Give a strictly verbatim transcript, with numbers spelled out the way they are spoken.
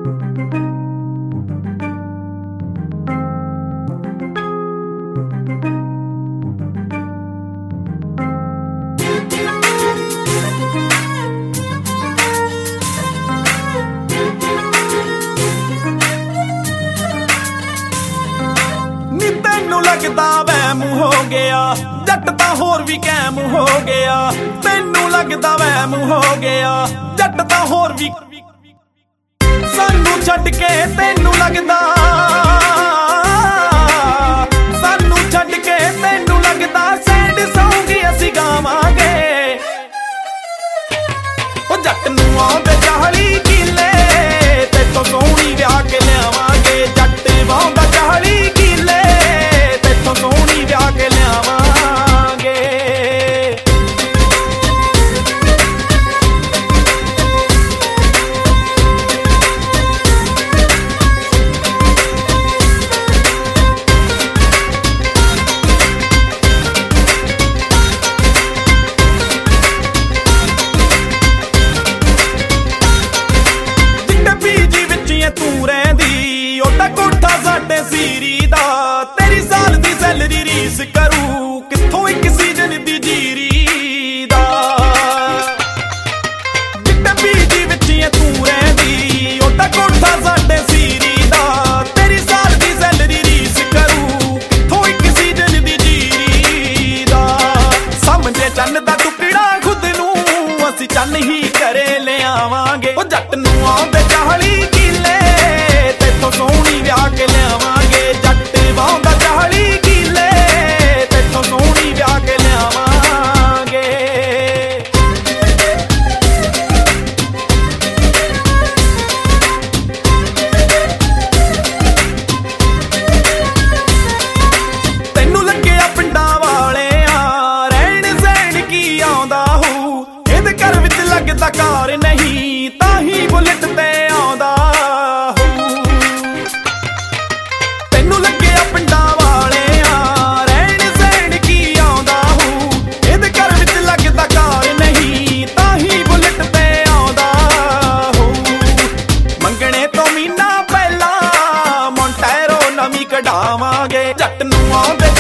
लगदा वहम हो गया जट तां होर भी कैम हो गया। तैनू लगदा वहम हो गया जट तां होर भी सानू छड्ड के तैनू लगदा सानू छड्ड के तैनू लगदा सैड सौंगी असीं गावांगे। ओ जट नूं आउंदे चाली किले तैथों सोहणी विआह के लिआवांगे। जट वाहुंदा चाली किले तैथों सोहणी विआह के लिआवांगे। तू रहिंदी ओदा कोठा साडे सीरी दा तेरी साल दी सैलरी रीस करू कित्थों एक सीजन दी जीरी दा। जिद्दां पीजी विच तू रहिंदी ओदा कोठा साडे सीरी दा तेरी साल दी सैलरी रीस करू कित्थों एक सीजन दी जीरी दा। समझे चन्न दा टुकड़ा खुद नूं असीं चन्न ही करे लिआवांगे। ओ जट नूं आउंदे चाली तैथों सोहणी विआह के लिआवांगे। जट वाहुंदा चाली किले तैथों सोहणी विआह के लिआवांगे। तैनू लग्गिया पिंडां वालिया रहन सहन की आउंदा होऊ इहदे घर विच लगदा कार नहीं ताही बुलेट ते आउंदा। कढावांगे जट नूं आउंदे